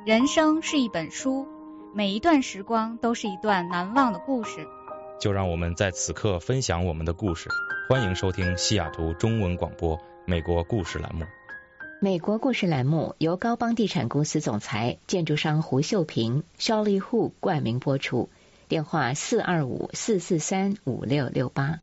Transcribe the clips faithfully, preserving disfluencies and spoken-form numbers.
人生是一本书，每一段时光都是一段难忘的故事。 就让我们在此刻分享我们的故事。欢迎收听西雅图中文广播美国故事栏目。 美国故事栏目由高邦地产公司总裁、建筑商胡秀平、Shirley Hu 冠名播出。电话四二五四四三五六六八。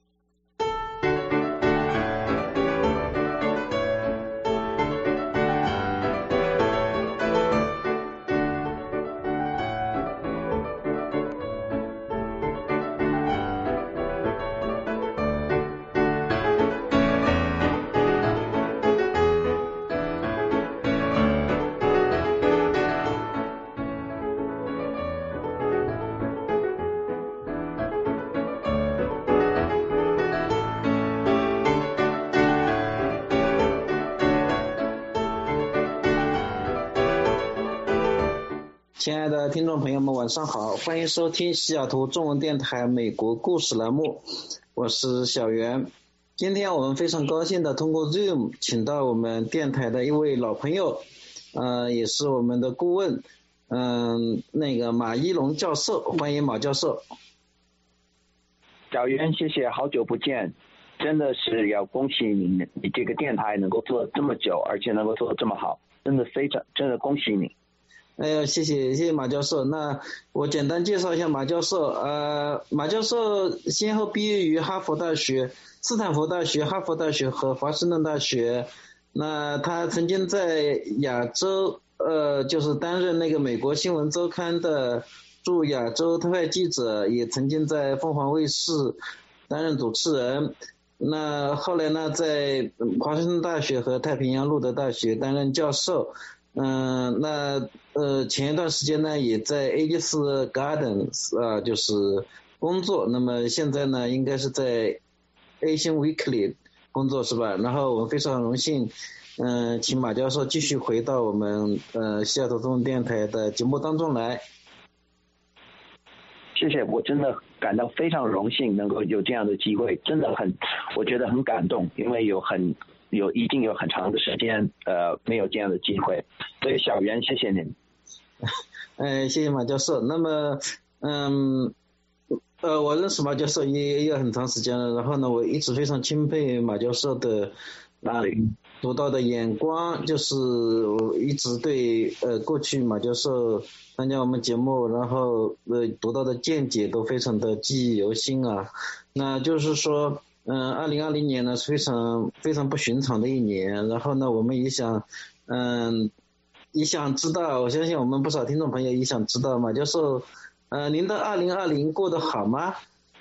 亲爱的听众朋友们，晚上好，欢迎收听西雅图中文电台美国故事栏目，我是小袁。今天我们非常高兴的通过 Zoom 请到我们电台的一位老朋友，呃，也是我们的顾问，嗯、呃，那个马一龙教授，欢迎马教授。 小袁，谢谢，好久不见，真的是要恭喜你，你这个电台能够做这么久，而且能够做得这么好，真的非常，真的恭喜你。 哎呀，谢谢谢谢马教授。那我简单介绍一下马教授。呃，马教授先后毕业于哈佛大学、斯坦福大学、哈佛大学和华盛顿大学。那他曾经在亚洲，呃，就是担任那个美国新闻周刊的驻亚洲特派记者，也曾经在凤凰卫视担任主持人。那后来呢，在华盛顿大学和太平洋路德大学担任教授。嗯、呃，那呃前一段时间呢，也在 Aegis Gardens 啊、呃，就是工作。那么现在呢，应该是在 Asian Weekly 工作是吧？然后我们非常荣幸，嗯、呃，请马教授继续回到我们呃西雅图中文电台的节目当中来。 谢谢，我真的感到非常荣幸能够有这样的机会，真的很，我觉得很感动，因为有很。有已经有很长的时间，呃，没有这样的机会，所以小袁，谢谢您。 哎，谢谢马教授。那么，嗯，呃，我认识马教授也也有很长时间了，然后呢，我一直非常钦佩马教授的哪里独到的眼光，就是我一直对呃过去马教授参加我们节目，然后呃独到的见解都非常的记忆犹新啊。那就是说。嗯，二零二零年呢是非常非常不寻常的一年，然后呢，我们也想，嗯，也想知道，我相信我们不少听众朋友也想知道马教授，呃，您的二零二零过得好吗？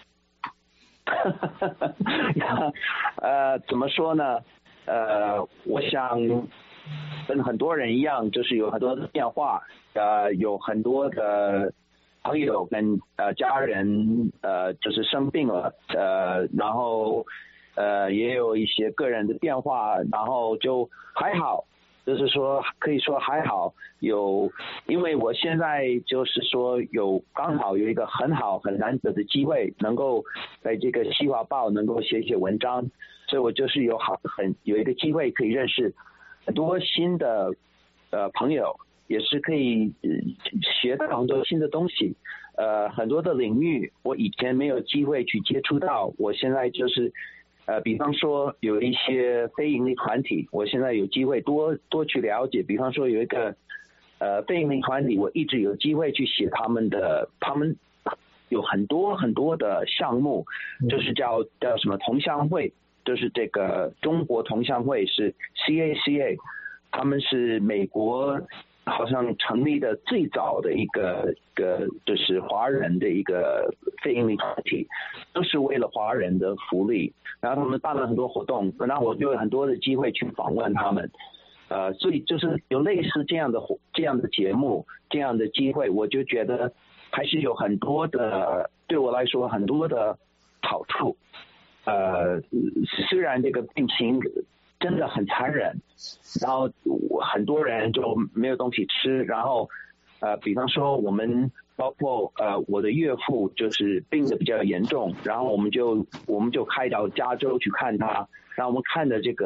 呃，怎么说呢？呃，我想跟很多人一样，就是有很多的变化，呃，有很多的。朋友跟呃家人呃就是生病了，呃然后呃也有一些个人的变化，然后就还好，就是说可以说还好，有因为我现在就是说有刚好有一个很好很难得的机会，能够在这个西华报能够写写文章，所以我就是有好很有一个机会可以认识很多新的呃朋友。也是可以学到很多新的东西，呃，很多的领域我以前没有机会去接触到，我现在就是，呃，比方说有一些非营利团体，我现在有机会多多去了解，比方说有一个呃非营利团体，我一直有机会去写他们的，他们有很多很多的项目，就是叫叫什么同乡会，就是这个中国同乡会是 C A C A， 他们是美国。好像成立的最早的一个个就是华人的一个非营利团体，都是为了华人的福利。然后他们办了很多活动，然后我就有很多的机会去访问他们。呃，所以就是有类似这样的这样的节目，这样的机会，我就觉得还是有很多的，对我来说很多的好处。呃，虽然这个病情。真的很残忍，然后很多人就没有东西吃，然后呃，比方说我们包括呃我的岳父就是病得比较严重，然后我们就我们就开到加州去看他，然后我们看的这个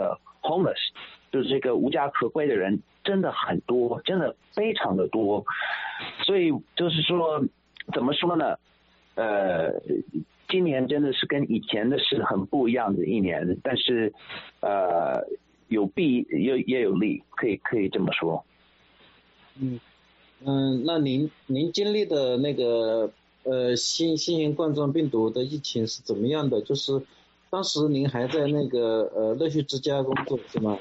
homeless， 就是这个无家可归的人真的很多，真的非常的多。所以就是说，怎么说呢？呃，今年真的是跟以前的是很不一样的一年，但是呃，有弊也也有利，可以可以这么说。 嗯嗯，那您您经历的那个呃新新型冠状病毒的疫情是怎么样的？就是当时您还在那个呃乐趣之家工作是吗？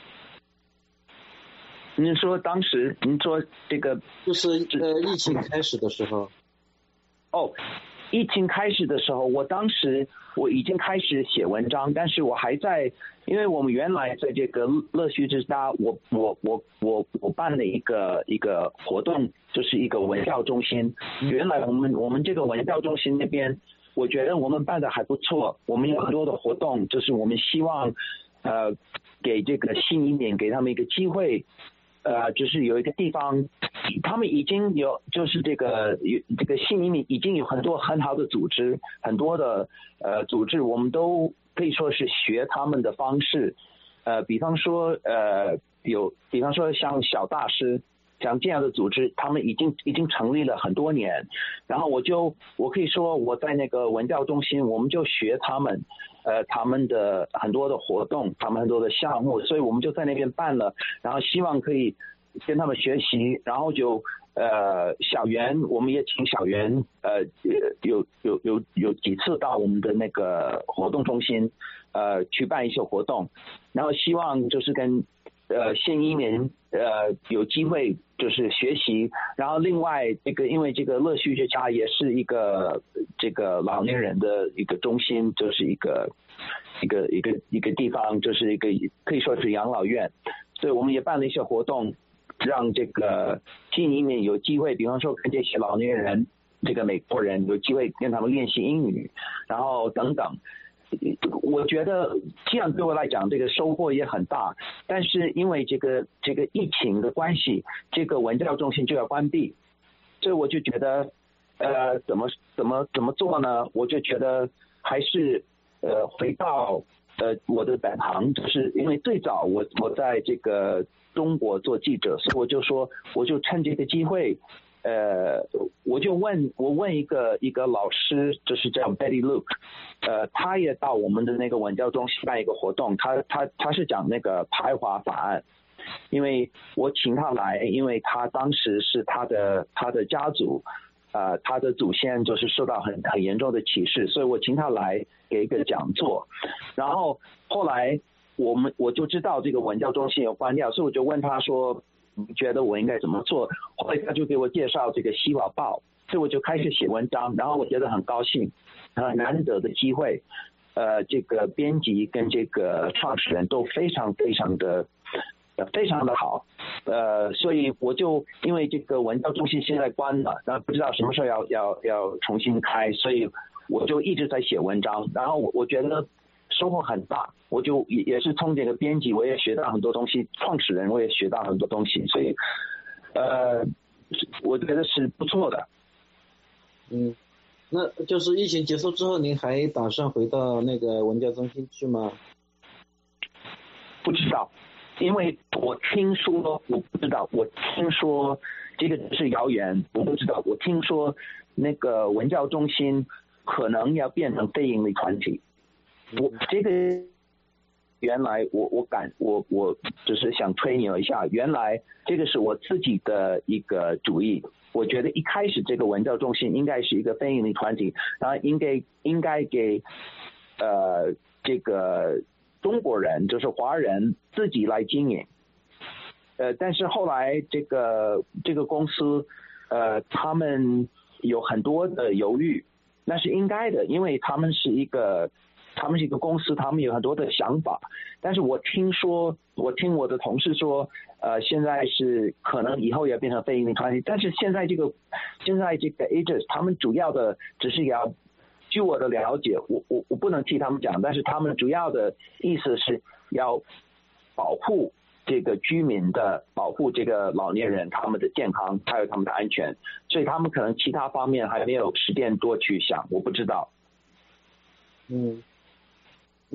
您说当时您说这个就是呃疫情开始的时候。 哦，疫情开始的时候，我当时我已经开始写文章，但是我还在，因为我们原来在这个乐趣之家，我我我我我办了一个一个活动，就是一个文教中心。原来我们我们这个文教中心那边，我觉得我们办的还不错，我们有很多的活动，就是我们希望呃给这个新移民给他们一个机会。呃，就是有一个地方，他们已经有，就是这个有这个新移民已经有很多很好的组织，很多的呃组织，我们都可以说是学他们的方式，呃，比方说呃有，比方说像小大师，像这样的组织，他们已经已经成立了很多年，然后我就我可以说我在那个文教中心，我们就学他们。呃，他们的很多的活动，他们很多的项目，所以我们就在那边办了，然后希望可以跟他们学习，然后就呃小袁，我们也请小袁呃有有有有几次到我们的那个活动中心呃去办一些活动，然后希望就是跟呃新移民呃有机会就是学习，然后另外这个因为这个乐趣之家也是一个这个老年人的一个中心，就是一个一个一个一个地方，就是一个可以说是养老院，所以我们也办了一些活动，让这个新移民有机会，比方说跟这些老年人，这个美国人有机会跟他们练习英语，然后等等。我觉得这样对我来讲，这个收获也很大。但是因为这个这个疫情的关系，这个文教中心就要关闭，所以我就觉得，呃，怎么怎么怎么做呢？我就觉得还是呃回到呃我的本行，就是因为最早我我在这个中国做记者，所以我就说，我就趁这个机会。呃，我就问我问一个一个老师，就是叫 Betty Luke， 呃，他也到我们的那个文教中心办一个活动，他他他是讲那个排华法案，因为我请他来，因为他当时是他的他的家族，呃，他的祖先就是受到很很严重的歧视，所以我请他来给一个讲座，然后后来我们我就知道这个文教中心有关掉，所以我就问他说。你觉得我应该怎么做？后来他就给我介绍这个《西瓦报》，所以我就开始写文章，然后我觉得很高兴，很难得的机会。呃，这个编辑跟这个创始人都非常非常的非常的好，呃，所以我就因为这个文教中心现在关了，然后不知道什么时候要要要重新开，所以我就一直在写文章，然后我我觉得。收获很大，我就也也是从这个编辑，我也学到很多东西，创始人我也学到很多东西，所以，呃，我觉得是不错的。 嗯，那就是疫情结束之后，您还打算回到那个文教中心去吗？ 不知道，因为我听说，我不知道，我听说这个是谣言，我不知道，我听说那个文教中心可能要变成非营利团体。我这个原来我我感我我只是想吹牛一下，原来这个是我自己的一个主意。我觉得一开始这个文教中心应该是一个非营利团体，然后应该应该给呃这个中国人就是华人自己来经营。呃，但是后来这个这个公司呃他们有很多的犹豫，那是应该的，因为他们是一个。他们是一个公司，他们有很多的想法，但是我听说，我听我的同事说，呃，现在是可能以后也变成非营利团体，但是现在这个，现在这个 agents 他们主要的只是要，据我的了解，我我我不能替他们讲，但是他们主要的意思是要保护这个居民的，保护这个老年人他们的健康，还有他们的安全，所以他们可能其他方面还没有时间多去想，我不知道。 嗯。那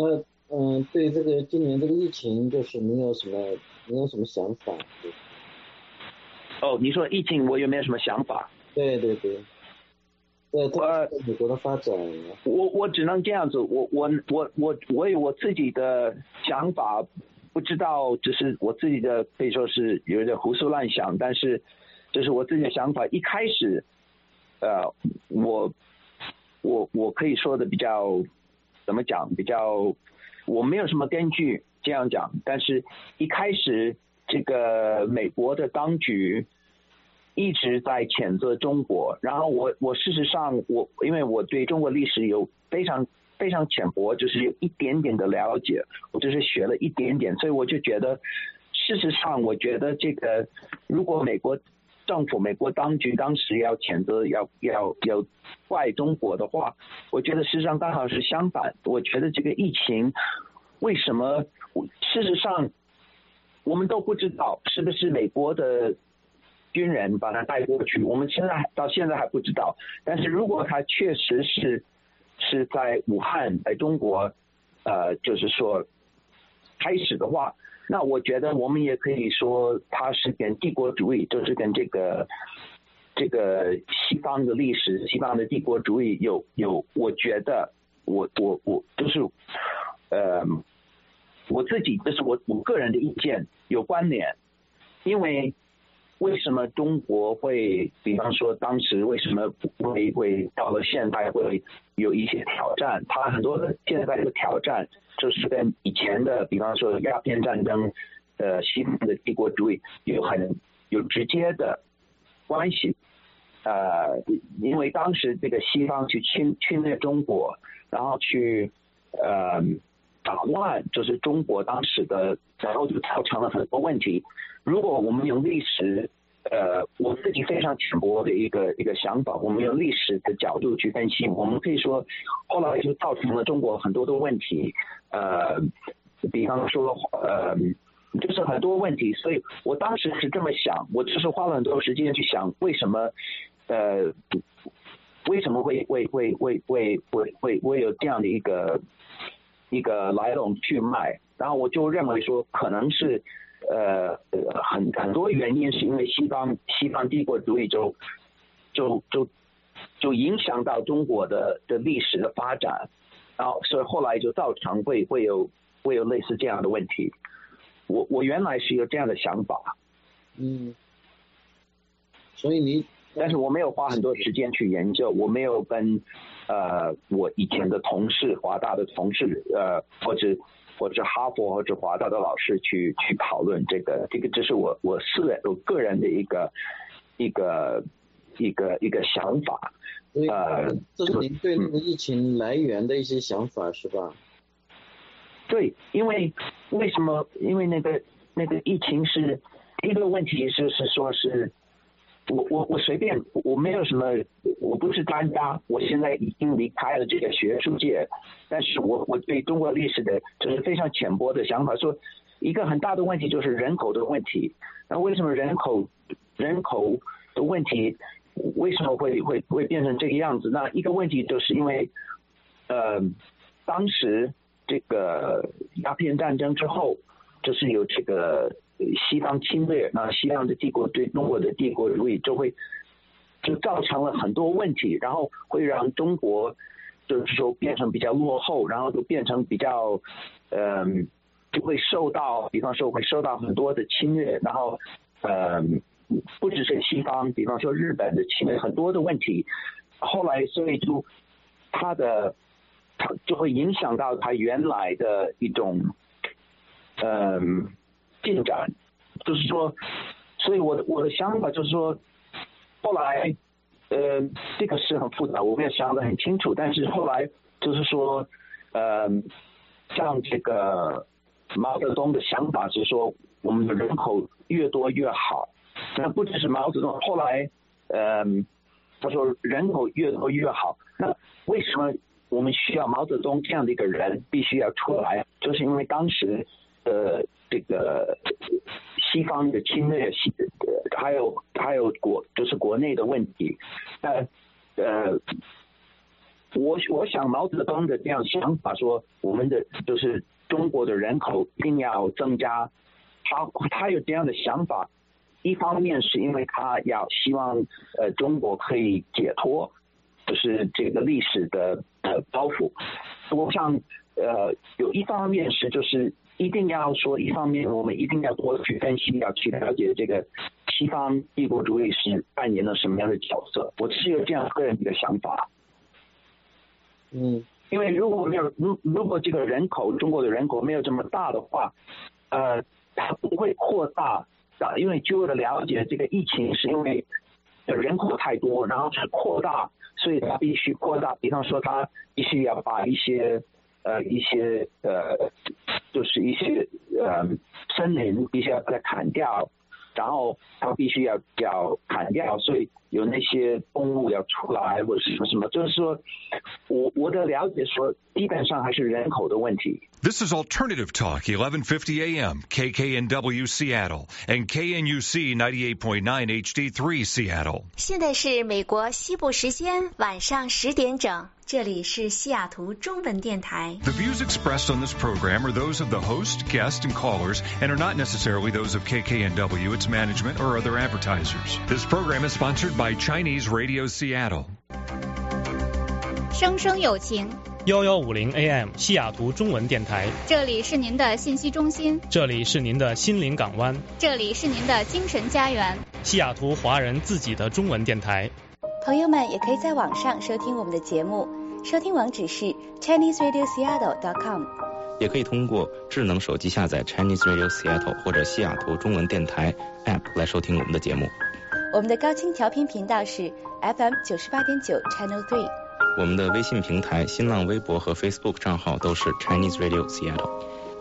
嗯，对这个今年这个疫情，就是你有什么你有什么想法？ 哦，你说疫情，我有没有什么想法？ 对对对，对， 呃， 美国的发展， 我我只能这样子，我我我我我有我自己的想法，不知道，只是我自己的可以说是有点胡思乱想，但是这是我自己的想法。一开始，呃，我我我可以说的比较怎么讲，比较我没有什么根据这样讲，但是一开始这个美国的当局一直在谴责中国，然后我我事实上我因为我对中国历史有非常非常浅薄，就是有一点点的了解，我就是学了一点点，所以我就觉得事实上我觉得这个如果美国政府美国当局当时要谴责要要要怪中国的话，我觉得事实上刚好是相反，我觉得这个疫情为什么事实上我们都不知道是不是美国的军人把他带过去，我们现在到现在还不知道。但是如果他确实是是在武汉，在中国，呃，就是说开始的话，那我觉得我们也可以说他是跟帝国主义，就是跟这个这个西方的历史、西方的帝国主义有有，我觉得我我我就是呃。我自己这是我我个人的意见有关联，因为为什么中国会，比方说当时为什么会会到了现代会有一些挑战？它很多的现在的挑战就是跟以前的，比方说鸦片战争，呃，西方的帝国主义有很有直接的关系。呃，因为当时这个西方去侵侵略中国，然后去呃。打乱就是中国当时的，然后就造成了很多问题。如果我们用历史，呃，我自己非常浅薄的一个一个想法，我们用历史的角度去分析，我们可以说，后来就造成了中国很多的问题，呃，比方说，呃，就是很多问题。所以我当时是这么想，我只是花了很多时间去想，为什么，呃，为什么会会会会会会会会有这样的一个。一个来龙去脉，然后我就认为说，可能是呃很很多原因是因为西方西方帝国主义就就就就影响到中国的的历史的发展，然后所以后来就造成会会有会有类似这样的问题。我我原来是有这样的想法， 嗯，所以你。 但是我没有花很多时间去研究，我没有跟呃我以前的同事，华大的同事，呃或者或者哈佛或者华大的老师去去讨论这个，这个这是我我私人我个人的一个一个一个一个想法。 呃，这是您对那个疫情来源的一些想法、嗯、是吧？ 对，因为为什么？因为那个那个疫情是第一个问题是是说是。我我我随便，我没有什么，我不是专家，我现在已经离开了这个学术界，但是我我对中国历史的就是非常浅薄的想法，说一个很大的问题就是人口的问题。那为什么人口人口的问题为什么会会会变成这个样子？那一个问题就是因为，呃，当时这个鸦片战争之后，就是有这个。西方侵略，那西方的帝国对中国的帝国主义就会就造成了很多问题，然后会让中国就是说变成比较落后，然后就变成比较呃就会受到，比方说会受到很多的侵略，然后呃不只是西方，比方说日本的侵略，很多的问题，后来所以就它的它就会影响到它原来的一种嗯。呃进展，就是说，所以我的我的想法就是说，后来，呃，这个是很复杂，我没有想得很清楚，但是后来就是说，呃，像这个毛泽东的想法是说，我们的人口越多越好，那不只是毛泽东，后来，呃，他说人口越多越好，那为什么我们需要毛泽东这样的一个人必须要出来？就是因为当时，呃。这个西方的侵略，还有还有国就是国内的问题，呃呃，我我想毛泽东的这样想法说，我们的就是中国的人口一定要增加，他他有这样的想法，一方面是因为他要希望呃中国可以解脱，就是这个历史的呃包袱。我想呃有一方面是就是一定要说，一方面我们一定要多去分析，要去了解这个西方帝国主义是扮演了什么样的角色。我是有这样个人的想法。 嗯， 因为如果没有如如果这个人口中国的人口没有这么大的话，呃，它不会扩大的。因为据我的了解，这个疫情是因为人口太多，然后是扩大，所以它必须扩大。比方说，它必须要把一些呃一些呃，就是一些呃森林必须要把它砍掉，然后它必须要要砍掉，所以有那些动物要出来或者什么什么，就是说，我我的了解说，基本上还是人口的问题。 This is Alternative Talk, eleven fifty A M, K K N W Seattle, and K N U C ninety-eight point nine H D three Seattle. 现在是美国西部时间晚上十点整，这里是西雅图中文电台。 The views expressed on this program are those of the host, guests, and callers, and are not necessarily those of K K N W, its management, or other advertisers. This program is sponsored by Chinese Radio Seattle. 生生有情， 幺幺五零 A M 西雅图中文电台， 这里是您的信息中心， 这里是您的心灵港湾， 这里是您的精神家园， 西雅图华人自己的中文电台。 朋友们也可以在网上收听我们的节目，收听网址是 Chinese Radio Seattle dot com， 也可以通过智能手机下载 Chinese Radio Seattle 或者西雅图中文电台 App 来收听我们的节目。 我们的高清调频频道是 F M 九十八点九 Channel three。 我们的微信平台、新浪微博和 Facebook 账号都是 Chinese Radio Seattle。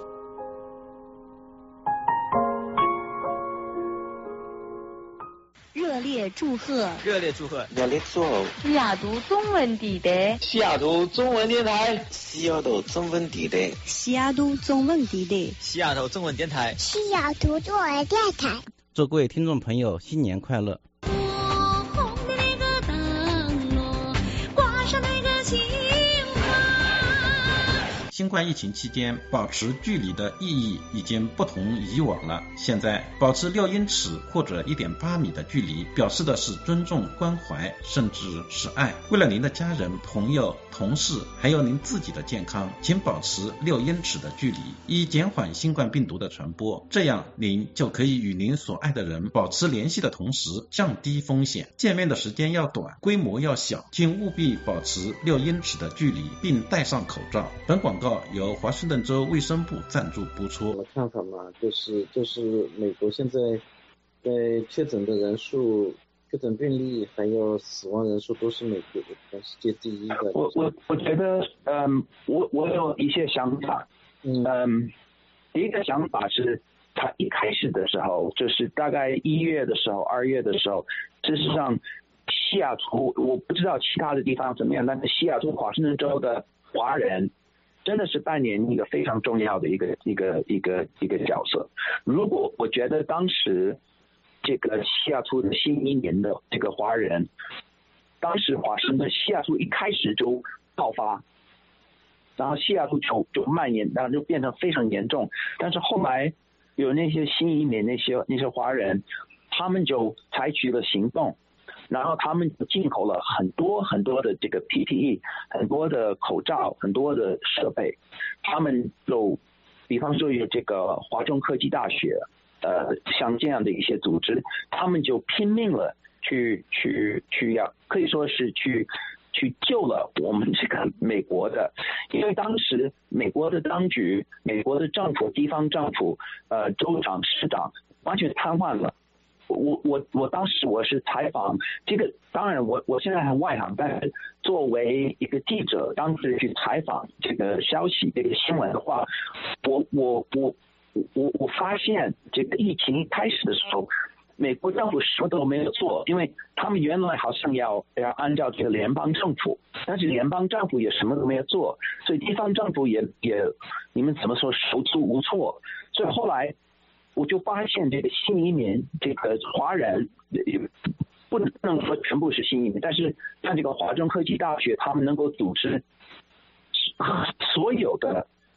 热烈祝贺！ 热烈祝贺！ 热烈祝贺！ 西雅图中文地带， 西雅图中文电台，西雅图中文地带， 西雅图中文地带， 西雅图中文电台， 西雅图中文电台。 祝各位听众朋友新年快乐！ 新冠疫情期间，保持距离的意义已经不同以往了。现在，保持六英尺或者 一点八米的距离，表示的是尊重、关怀，甚至是爱。为了您的家人、朋友、同事，还有您自己的健康，请保持六英尺的距离，以减缓新冠病毒的传播。这样，您就可以与您所爱的人保持联系的同时，降低风险。见面的时间要短，规模要小，请务必保持六英尺的距离，并戴上口罩。本广告由华盛顿州卫生部赞助播出。 我的看法嘛，就是就是美国现在在确诊的人数、确诊病例还有死亡人数都是美国全世界第一的。 我我我觉得，嗯，我我有一些想法。嗯，嗯第一个想法是，他一开始的时候，就是大概一月的时候、二月的时候，事实上，西雅图我不知道其他的地方怎么样，但是西雅图华盛顿州的华人真的是扮演一个非常重要的一个一个一个一个角色。如果我觉得当时这个西雅图的新一年的这个华人，当时华盛顿西雅图一开始就爆发，然后西雅图就就蔓延，然后就变成非常严重。但是后来有那些新移民那些那些华人，他们就采取了行动。然后他们进口了很多很多的这个 P P E， 很多的口罩，很多的设备。他们有，比方说有这个华中科技大学，呃，像这样的一些组织，他们就拼命了去去去要，可以说是去去救了我们这个美国的，因为当时美国的当局、美国的政府、地方政府、呃，州长、市长完全瘫痪了。我我我当时我是采访这个，当然我我现在很外行，但是作为一个记者，当时去采访这个消息、这个新闻的话，我我我我我发现这个疫情一开始的时候，美国政府什么都没有做，因为他们原来好像要要按照这个联邦政府，但是联邦政府也什么都没有做，所以地方政府也也你们怎么说手足无措，所以后来。我就发现这个新移民，这个华人不能说全部是新移民，但是像这个华中科技大学，他们能够组织所有的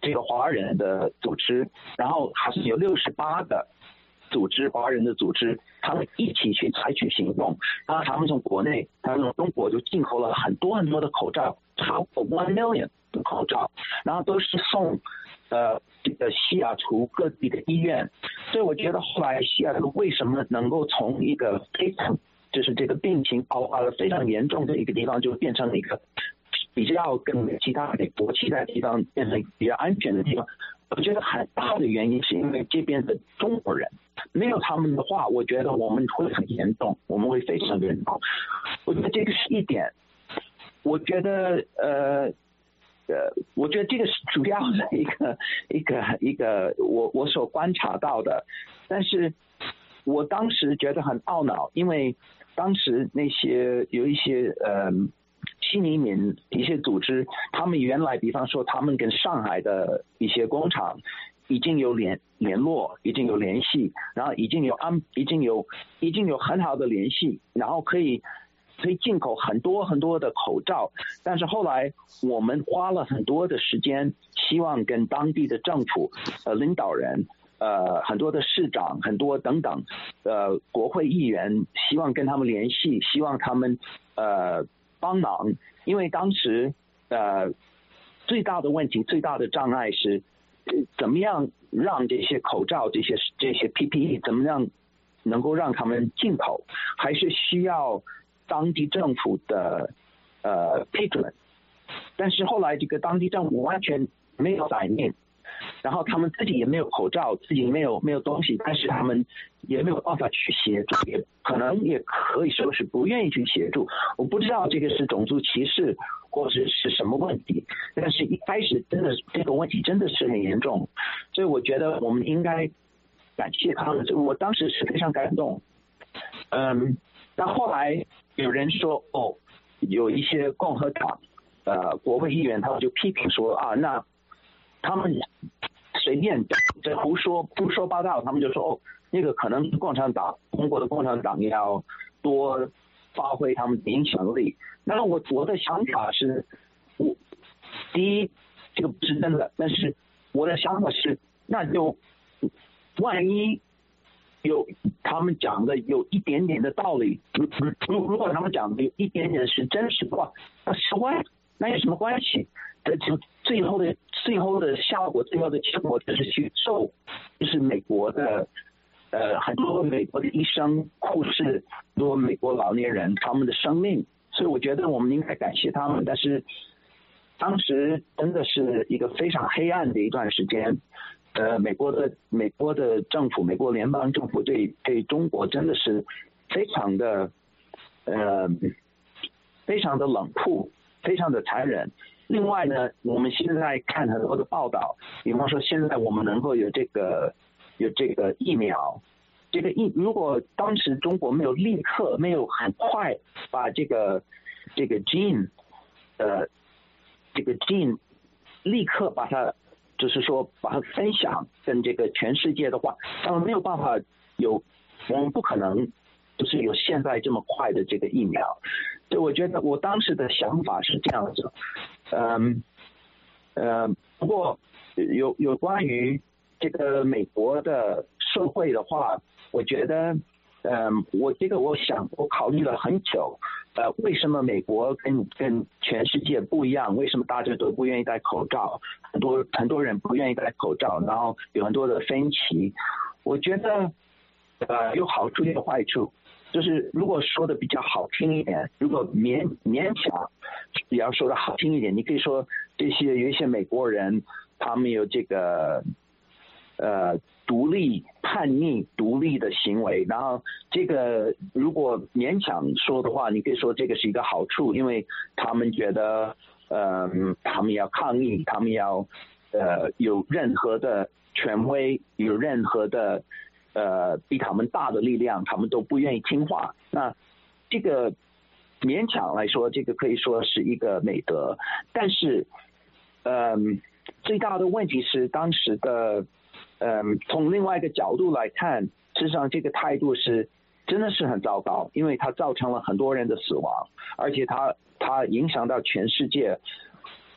这个华人的组织，然后好像有六十八个组织，华人的组织，他们一起去采取行动，然后他们从国内，他们从中国就进口了很多很多的口罩，超过 one million 的口罩，然后都是送呃这个西雅图各地的医院。所以我觉得后来西雅图为什么能够从一个非常就是这个病情爆发的非常严重的一个地方，就变成一个比较跟其他美国其他地方变成比较安全的地方，我觉得很大的原因是因为这边的中国人，没有他们的话，我觉得我们会很严重，我们会非常严重。我觉得这个是一点。我觉得呃呃，我觉得这个是主要的一个一个一个我我所观察到的，但是我当时觉得很懊恼，因为当时那些有一些呃。新移民一些组织，他们原来比方说他们跟上海的一些工厂已经有联联络，已经有联系，然后已经有安已经有已经有很好的联系，然后可以可以进口很多很多的口罩。但是后来我们花了很多的时间，希望跟当地的政府呃领导人呃很多的市长很多等等呃国会议员，希望跟他们联系，希望他们呃帮忙。因为当时呃最大的问题最大的障碍是怎么样让这些口罩这些这些 P P E 怎么样能够让他们进口，还是需要当地政府的呃批准。但是后来这个当地政府完全没有反应，然后他们自己也没有口罩，自己没有没有东西，但是他们也没有办法去协助，也可能也可以说是不愿意去协助。我不知道这个是种族歧视或者是什么问题，但是一开始真的这个问题真的是很严重，所以我觉得我们应该感谢他们。我当时是非常感动。嗯，但后来有人说哦，有一些共和党呃国会议员他们就批评说啊，那他们随便这胡说胡说八道，他们就说哦，那个可能共产党中国的共产党要多发挥他们的影响力。那我我的想法是，我第一这个不是真的，但是我的想法是，那就万一有他们讲的有一点点的道理，如如如果他们讲的有一点点是真实的话，那是关那有什么关系？这就最后的最后的效果，最后的结果就是去受，就是美国的呃很多美国的医生、护士，很多美国老年人他们的生命。所以我觉得我们应该感谢他们，但是当时真的是一个非常黑暗的一段时间。呃，美国的美国的政府，美国联邦政府对对中国真的是非常的呃非常的冷酷，非常的残忍。另外呢，我们现在看很多的报道，比方说现在我们能够有这个有这个疫苗，这个疫如果当时中国没有立刻没有很快把这个这个 gene 呃这个 gene 立刻把它就是说把它分享跟这个全世界的话，他们没有办法有，我们不可能就是有现在这么快的这个疫苗。所以我觉得我当时的想法是这样子。嗯呃不过有有关于这个美国的社会的话，我觉得嗯我这个我想我考虑了很久，呃为什么美国跟跟全世界不一样，为什么大家都不愿意戴口罩，很多很多人不愿意戴口罩，然后有很多的分歧。我觉得呃有好处也有坏处，就是如果说的比较好听一点，如果勉勉强比较说的好听一点，你可以说这些有一些美国人他们有这个呃独立叛逆独立的行为，然后这个如果勉强说的话，你可以说这个是一个好处，因为他们觉得呃他们要抗议，他们要呃有任何的权威，有任何的呃比他们大的力量，他们都不愿意听话。那这个勉强来说，这个可以说是一个美德。但是嗯、呃、最大的问题是当时的嗯，从另外一个角度来看，事实上这个态度是真的是很糟糕，因为它造成了很多人的死亡，而且它它影响到全世界。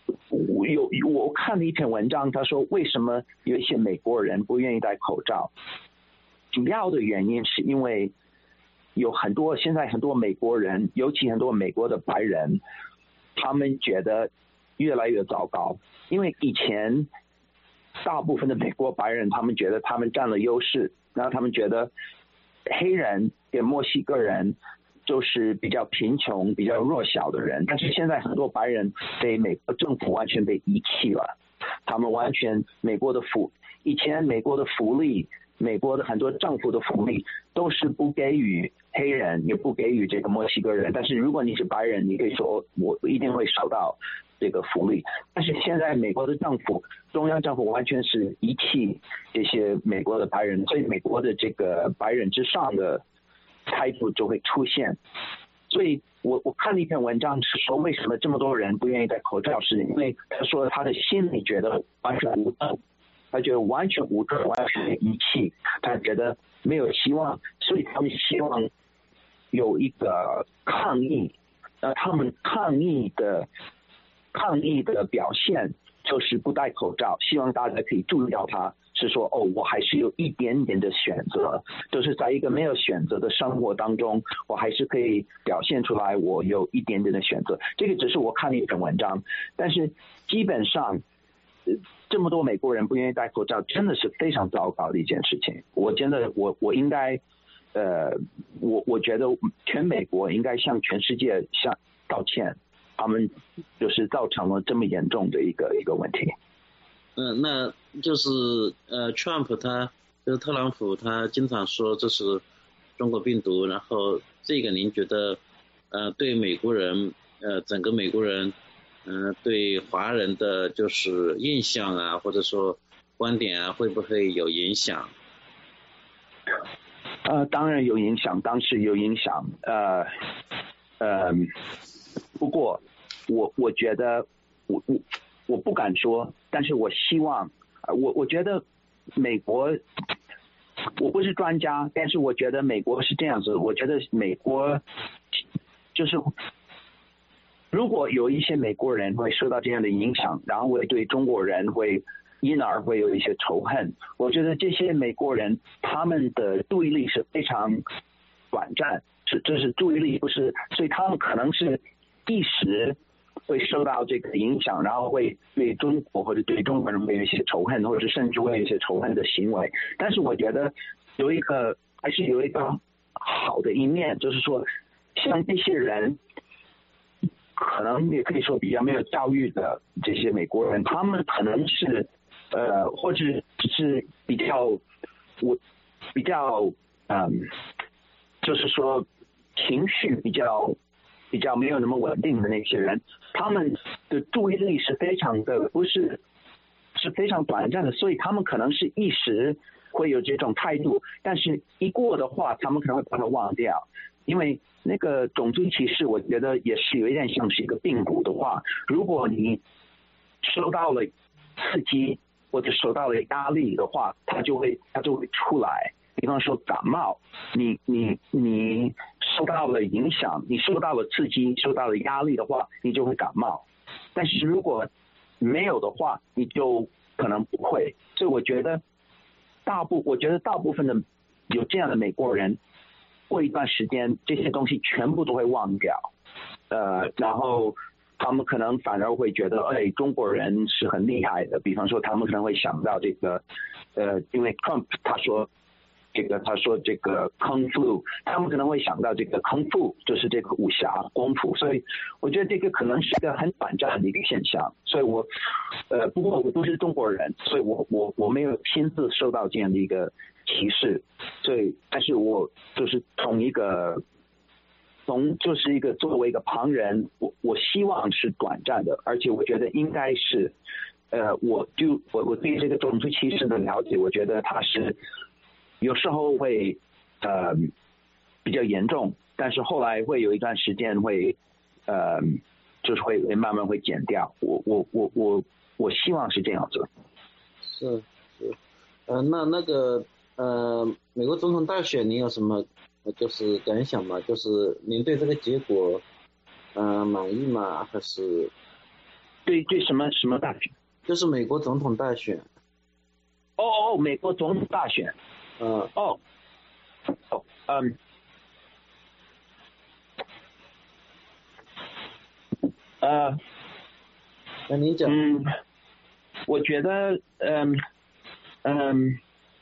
我有我看了一篇文章，他说为什么有一些美国人不愿意戴口罩？主要的原因是因为有很多现在很多美国人，尤其很多美国的白人，他们觉得越来越糟糕，因为以前大部分的美国白人他们觉得他们占了优势，然后他们觉得黑人跟墨西哥人就是比较贫穷比较弱小的人，但是现在很多白人被美国政府完全被遗弃了，他们完全美国的福以前美国的福利，美国的很多政府的福利都是不给予黑人，也不给予这个墨西哥人，但是如果你是白人，你可以说我一定会受到这个福利。但是现在美国的政府中央政府完全是遗弃这些美国的白人，所以美国的这个白人之上的态度就会出现。所以我我看了一篇文章是说为什么这么多人不愿意戴口罩，是因为他说他的心里觉得完全无助，他觉得完全无助，完全遗弃，他觉得没有希望，所以他们希望有一个抗议。那他们抗议的抗议的表现就是不戴口罩，希望大家可以注意到他是说哦，我还是有一点点的选择，就是在一个没有选择的生活当中，我还是可以表现出来我有一点点的选择。这个只是我看了一篇文章，但是基本上这么多美国人不愿意戴口罩，真的是非常糟糕的一件事情。我真的我我应该呃我我觉得全美国应该向全世界向道歉，他们就是造成了这么严重的一个一个问题。 嗯，那就是呃 Trump 他就是特朗普他经常说这是中国病毒，然后这个您觉得呃对美国人呃整个美国人嗯、呃，对华人的就是印象啊，或者说观点啊，会不会有影响？ 呃，当然有影响，当时有影响。呃，呃，不过我我觉得我我我不敢说，但是我希望，呃、我我觉得美国，我不是专家，但是我觉得美国是这样子，我觉得美国就是。如果有一些美国人会受到这样的影响，然后会对中国人会因而会有一些仇恨，我觉得这些美国人他们的注意力是非常短暂，是这是注意力不是，所以他们可能是一时会受到这个影响，然后会对中国或者对中国人会有一些仇恨，或者甚至会有一些仇恨的行为。但是我觉得有一个还是有一个好的一面，就是说像这些人。可能也可以说比较没有教育的这些美国人，他们可能是呃，或者只是比较我比较嗯，就是说情绪比较比较没有那么稳定的那些人，他们的注意力是非常的不是是非常短暂的，所以他们可能是一时会有这种态度，但是一过的话，他们可能会把它忘掉。因为那个种族歧视，我觉得也是有一点像是一个病毒的话，如果你受到了刺激或者受到了压力的话，它就会它就会出来。比方说感冒，你你你受到了影响，你受到了刺激，受到了压力的话，你就会感冒。但是如果没有的话，你就可能不会。所以我觉得大部我觉得大部分的有这样的美国人。过一段时间，这些东西全部都会忘掉，呃，然后他们可能反而会觉得，哎，中国人是很厉害的。比方说，他们可能会想到这个，呃，因为 Trump 他说这个，他说这个 Kung Fu， 他们可能会想到这个 Kung Fu 就是这个武侠功夫。所以，我觉得这个可能是一个很短暂的一个现象。所以我，呃，不过我不是中国人，所以我我我没有亲自受到这样的一个。歧视，所以，但是我就是从一个，从就是一个作为一个旁人，我我希望是短暂的，而且我觉得应该是，呃，我就我我对这个种族歧视的了解，我觉得它是有时候会呃比较严重，但是后来会有一段时间会呃就是会会慢慢会减掉，我我我我我希望是这样子。 是是，呃，那那个。呃，美国总统大选，您有什么就是感想吗？就是您对这个结果，呃，满意吗？还是对对，什么什么大选？ 就是美国总统大选。 哦哦，美国总统大选。 嗯。 哦。哦，嗯。呃。 那您讲。 嗯，我觉得，嗯嗯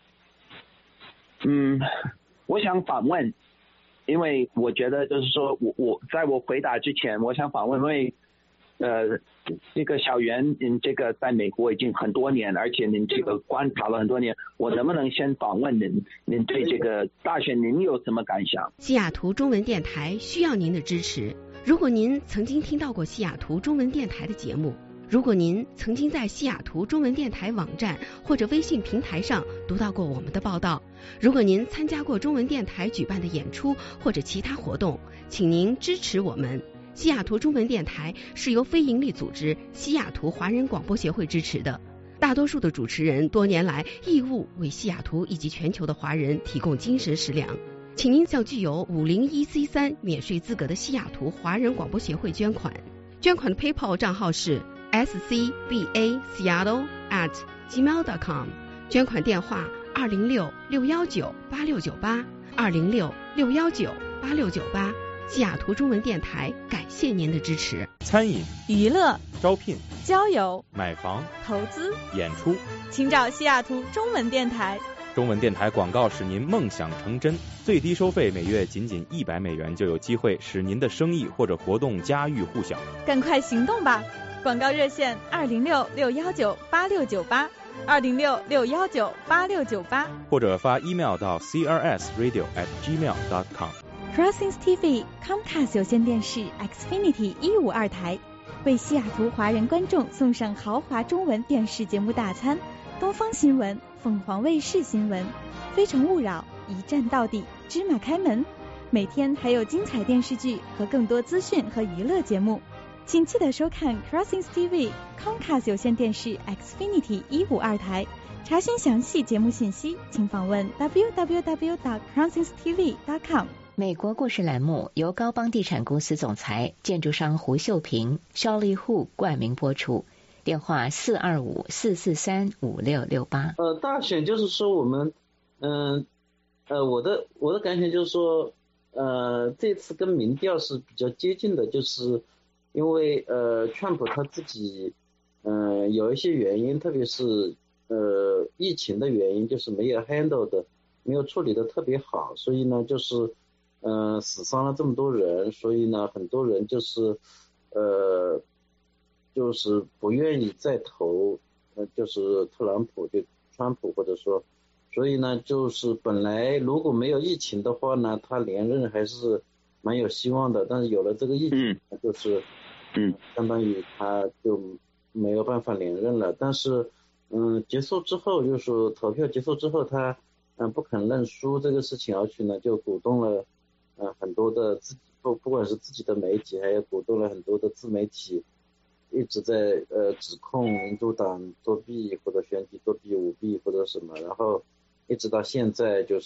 嗯，我想反问，因为我觉得就是说我我在我回答之前，我想反问，因为呃，这个小袁，您这个在美国已经很多年，而且您这个观察了很多年，我能不能先访问您？您对这个大选您有什么感想？ 西雅图中文电台需要您的支持。如果您曾经听到过西雅图中文电台的节目，如果您曾经在西雅图中文电台网站或者微信平台上读到过我们的报道，如果您参加过中文电台举办的演出或者其他活动，请您支持我们。西雅图中文电台是由非营利组织西雅图华人广播协会支持的，大多数的主持人多年来义务为西雅图以及全球的华人提供精神食粮。请您向具有五零一 C 三免税资格的西雅图华人广播协会捐款，捐款的 PayPal 账号是 S C B A Seattle at gmail dot com， 捐款电话二零六六一九八六九八二零六六一九八六九八。西雅图中文电台感谢您的支持。 餐饮、 娱乐、 招聘、 交友、 买房、 投资、 演出， 请找西雅图中文电台。 中文电台广告使您梦想成真，最低收费每月仅仅一百美元，就有机会使您的生意或者活动家喻户晓。 赶快行动吧！广告热线二零六六一九八六九八二零六六一九八六九八， 或者发 email 到 c r s radio at gmail dot com。 Crossings T V Comcast 有线电视 Xfinity 一五二台为西雅图华人观众送上豪华中文电视节目大餐，东方新闻、凤凰卫视新闻、非诚勿扰、一站到底、芝麻开门，每天还有精彩电视剧和更多资讯和娱乐节目，请记得收看 Crossings T V Comcast 有线电视 Xfinity 一五二台。查询详细节目信息，请访问 w w w dot crossings t v dot com。 美国故事栏目由高邦地产公司总裁、建筑商胡秀平、肖丽户冠名播出，电话四二五四四三五六六八。 呃，大选就是说我们，嗯，呃，呃，我的我的感觉就是说，呃，这次跟民调是比较接近的，就是因为呃，川普他自己，嗯、呃，有一些原因，特别是呃疫情的原因，就是没有 handle 的，没有处理的特别好，所以呢，就是。嗯、呃，死伤了这么多人，所以呢，很多人就是，呃，就是不愿意再投，呃，就是特朗普就川普或者说，所以呢，就是本来如果没有疫情的话呢，他连任还是蛮有希望的，但是有了这个疫情，嗯、就是， 嗯， 相当于他就没有办法连任了。但是，嗯，结束之后，就是说投票结束之后，他嗯不肯认输这个事情，而且呢，就鼓动了。呃，很多的自己不不管是自己的媒体，还有鼓动了很多的自媒体，一直在呃指控民主党作弊或者选举作弊舞弊或者什么，然后一直到现在就是，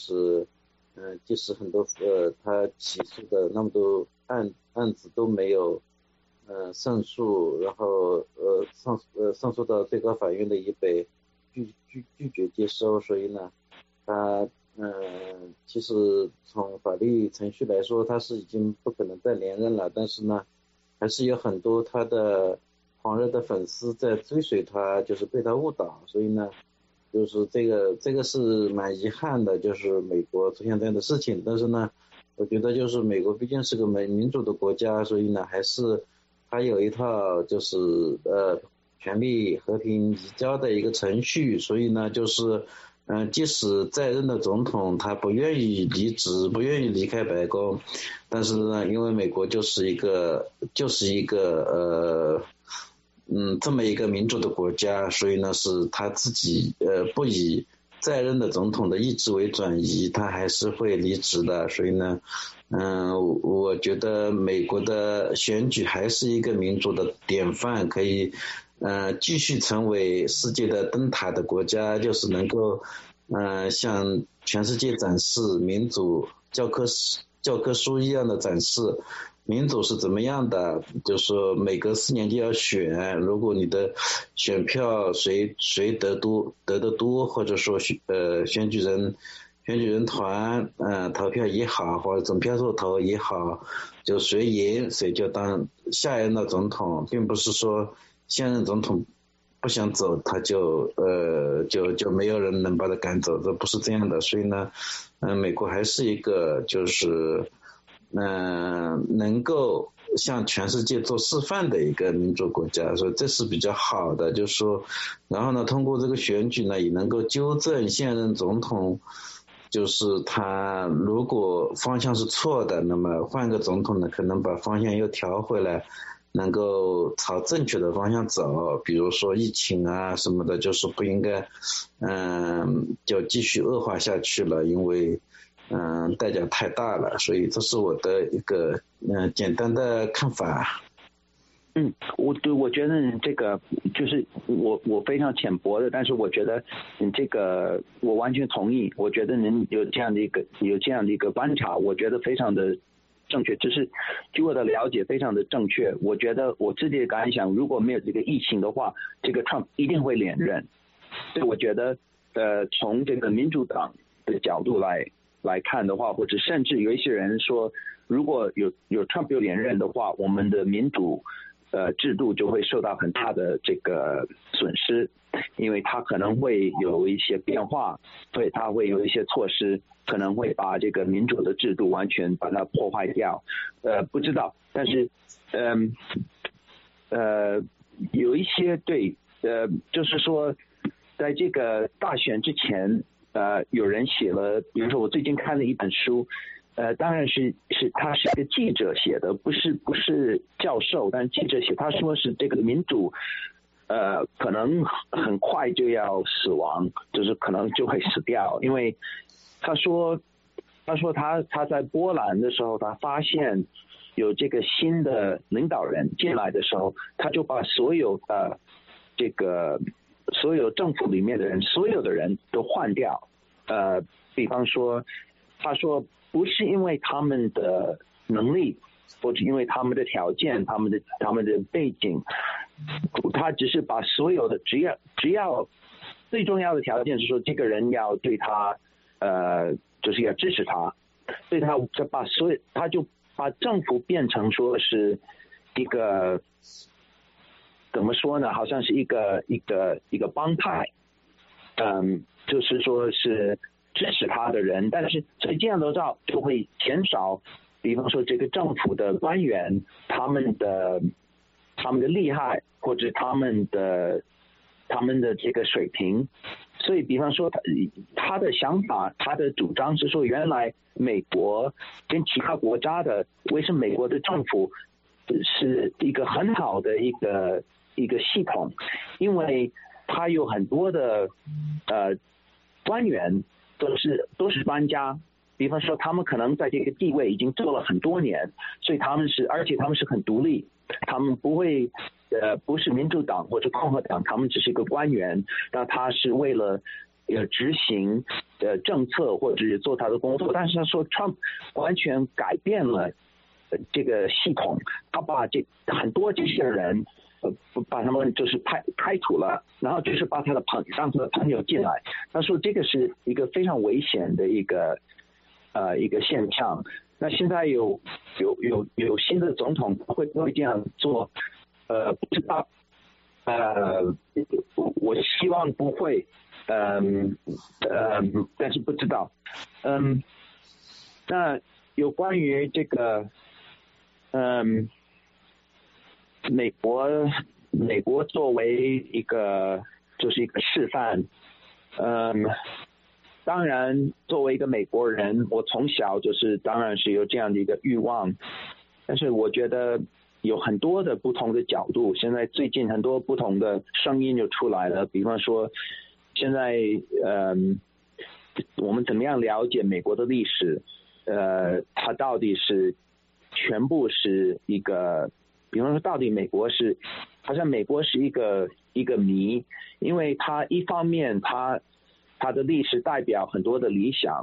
嗯、呃，即使很多呃他起诉的那么多案案子都没有呃胜诉，然后呃上呃上诉到最高法院的也被拒拒拒绝接收，所以呢，他。嗯，其实从法律程序来说，他是已经不可能再连任了。但是呢，还是有很多他的狂热的粉丝在追随他，就是被他误导。所以呢，就是这个这个是蛮遗憾的，就是美国出现这样的事情。但是呢，我觉得就是美国毕竟是个民民主的国家，所以呢，还是他有一套就是呃权力和平移交的一个程序。所以呢，就是。嗯，即使在任的总统他不愿意离职，不愿意离开白宫，但是呢，因为美国就是一个就是一个呃嗯这么一个民主的国家，所以呢是他自己呃不以在任的总统的意志为转移，他还是会离职的。所以呢，嗯，我觉得美国的选举还是一个民主的典范，可以。呃，继续成为世界的灯塔的国家，就是能够，呃，向全世界展示民主教科教科书一样的展示， 民主是怎么样的，就是每隔四年就要选，如果你的选票谁谁得多得得多，或者说呃选举人选举人团呃投票也好，或者总票数投也好，就谁赢谁就当下一任的总统，并不是说现任总统不想走他就呃就就没有人能把他赶走，这不是这样的。所以呢嗯、呃、美国还是一个就是嗯、呃、能够向全世界做示范的一个民主国家，所以这是比较好的。就是说然后呢通过这个选举呢也能够纠正现任总统，就是他如果方向是错的，那么换个总统呢可能把方向又调回来，能够朝正确的方向走，比如说疫情啊什么的，就是不应该嗯就继续恶化下去了，因为嗯代价太大了。所以这是我的一个嗯简单的看法。 嗯，我对我觉得这个就是我我非常浅薄的，但是我觉得你这个我完全同意。我觉得您有这样的一个有这样的一个观察，我觉得非常的正确，只是据我的了解非常的正确。我觉得我自己的感想，如果没有这个疫情的话，这个 Trump 一定会连任。所以我觉得呃从这个民主党的角度来来看的话，或者甚至有一些人说，如果有有 Trump 有连任的话，我们的民主呃制度就会受到很大的这个损失，因为他可能会有一些变化，对，他会有一些措施可能会把这个民主的制度完全把它破坏掉，呃，不知道，但是，嗯，呃，呃，有一些对，呃，就是说，在这个大选之前，呃，有人写了，比如说我最近看了一本书，呃，当然是是他是个记者写的，不是不是教授，但是记者写，他说是这个民主。呃，可能很快就要死亡，就是可能就会死掉，因为他说，他说他他在波兰的时候，他发现有这个新的领导人进来的时候，他就把所有的这个所有政府里面的人，所有的人都换掉。呃，比方说，他说不是因为他们的能力，或者因为他们的条件、他们的他们的背景。他只是把所有的只要只要最重要的条件是说这个人要对他呃就是要支持他，所以他就把所有他就把政府变成说是一个怎么说呢，好像是一个一个一个帮派，嗯，就是说是支持他的人，但是所以这样的话就会减少，比方说这个政府的官员他们的。他们的厉害，或者他们的他们的这个水平，所以比方说他他的想法，他的主张是说，原来美国跟其他国家的，为什么美国的政府是一个很好的一个一个系统，因为他有很多的呃官员都是都是专家。比方说他们可能在这个地位已经做了很多年，所以他们是而且他们是很独立，他们不会呃不是民主党或者共和党，他们只是一个官员，那他是为了呃执行呃政策或者是做他的工作，但是他说 Trump 完全改变了这个系统，他把这很多这些人呃把他们就是开开除了，然后就是把他的朋让他的朋友进来，他说这个是一个非常危险的一个呃，一个现象。那现在有有有有新的总统会不会这样做？呃，不知道。呃，我希望不会。嗯呃，呃，但是不知道。嗯，那有关于这个，嗯，美国美国作为一个就是一个示范，嗯。当然，作为一个美国人，我从小就是当然是有这样的一个欲望，但是我觉得有很多的不同的角度。现在最近很多不同的声音就出来了，比方说，现在嗯，我们怎么样了解美国的历史？呃，它到底是全部是一个，比方说，到底美国是，好像美国是一个一个谜，因为它一方面它。它的历史代表很多的理想，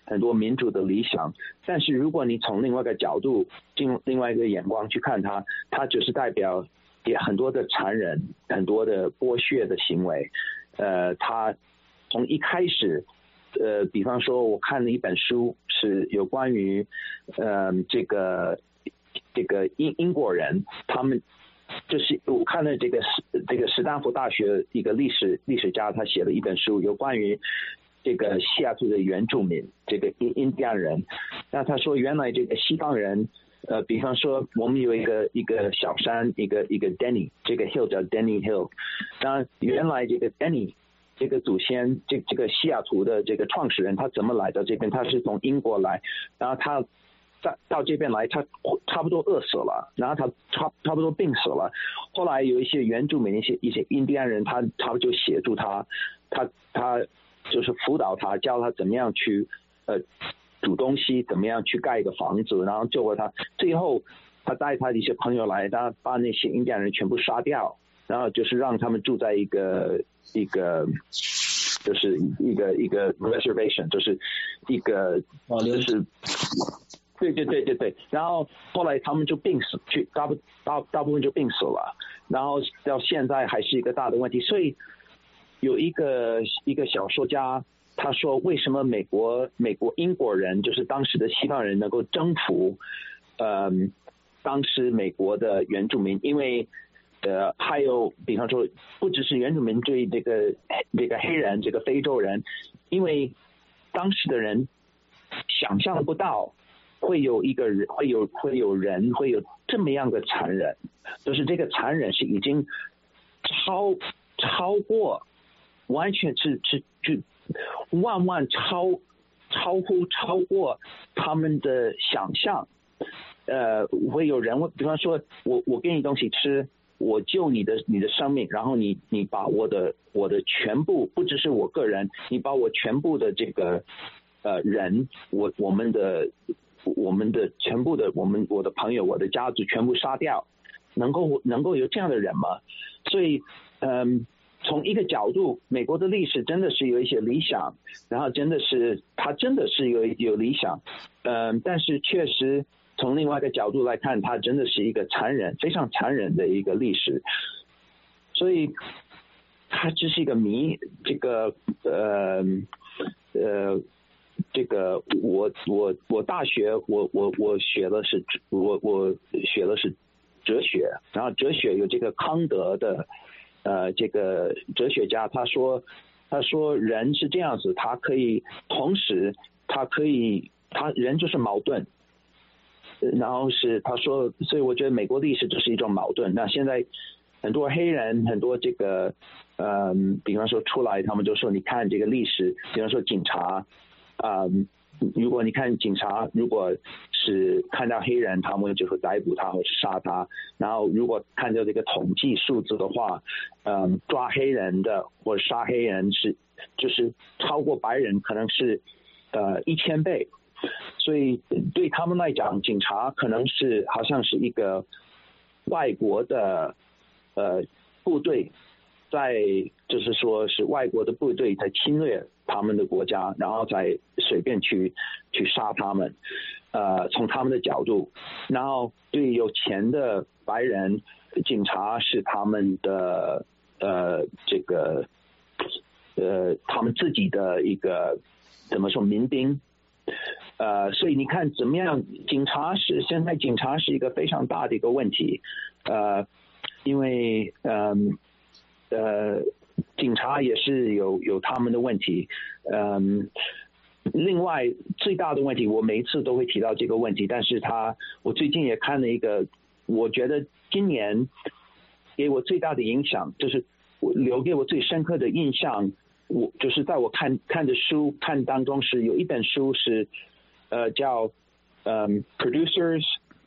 很多民主的理想，但是如果你从另外一个角度，进另外一个眼光去看它，它就是代表也很多的残忍，很多的剥削的行为。呃，它从一开始，呃，比方说我看了一本书，是有关于呃这个这个英英国人，他们就是我看了这个这个斯坦福大学一个历史历史家，他写了一本书，有关于这个西雅图的原住民，这个印印第安人。那他说，原来这个西方人，呃，比方说我们有一个一个小山，一个一个 Denny， 这个 hill 叫 Denny Hill。那原来这个 Denny 这个祖先，这这个西雅图的这个创始人，他怎么来到这边？他是从英国来，然后他到到这边来，他差不多饿死了，然后他差差不多病死了。后来有一些原住民，一些一些印第安人，他他们就协助他，他他。就是辅导他，教他怎么样去呃煮东西，怎么样去盖一个房子，然后救了他。最后他带他的一些朋友来，他把那些印第安人全部杀掉，然后就是让他们住在一个一个就是一个一个 reservation， 就是一个就是对对对对对。然后后来他们就病死，去大部大大部分就病死了，然后到现在还是一个大的问题。所以有一个一个小说家，他说为什么美国美国英国人就是当时的西方人能够征服，呃，当时美国的原住民，因为呃还有比方说不只是原住民对这个这个黑人这个非洲人，因为当时的人想象不到会有一个人会有会有人会有这么样的残忍，就是这个残忍是已经超超过。完全是是就万万超超乎超过他们的想象。呃，会有人，比方说，我我给你东西吃，我救你的你的生命，然后你你把我的我的全部，不只是我个人，你把我全部的这个呃人，我我们的我们的全部的我们我的朋友，我的家族全部杀掉，能够能够有这样的人吗？所以，嗯。从一个角度，美国的历史真的是有一些理想，然后真的是它真的是有有理想，嗯，但是确实从另外一个角度来看，它真的是一个残忍、非常残忍的一个历史，所以它只是一个谜。这个呃呃，这个我我我大学我我我学的是我我学的是哲学，然后哲学有这个康德的。呃，这个哲学家他说，他说人是这样子，他可以同时，他可以，他人就是矛盾，然后是他说，所以我觉得美国历史就是一种矛盾。那现在很多黑人，很多这个，呃，比方说出来，他们就说，你看这个历史，比方说警察，啊、呃。如果你看警察，如果是看到黑人，他们就会逮捕他或是杀他。然后如果看到这个统计数字的话，嗯，抓黑人的或者杀黑人是就是超过白人可能是呃一千倍。所以对他们来讲，警察可能是好像是一个外国的呃部队，在就是说是外国的部队在侵略他们的国家，然后再随便去去杀他们，呃，从他们的角度，然后对有钱的白人警察是他们的呃这个呃他们自己的一个怎么说民兵，呃，所以你看怎么样，警察是现在警察是一个非常大的一个问题，呃，因为嗯呃。呃警察也是有有他们的问题，嗯，另外最大的问题，我每一次都会提到这个问题，但是他我最近也看了一个，我觉得今年给我最大的影响，就是留给我最深刻的印象，我就是在我看看的书看当中是有一本书是呃叫嗯 Producers,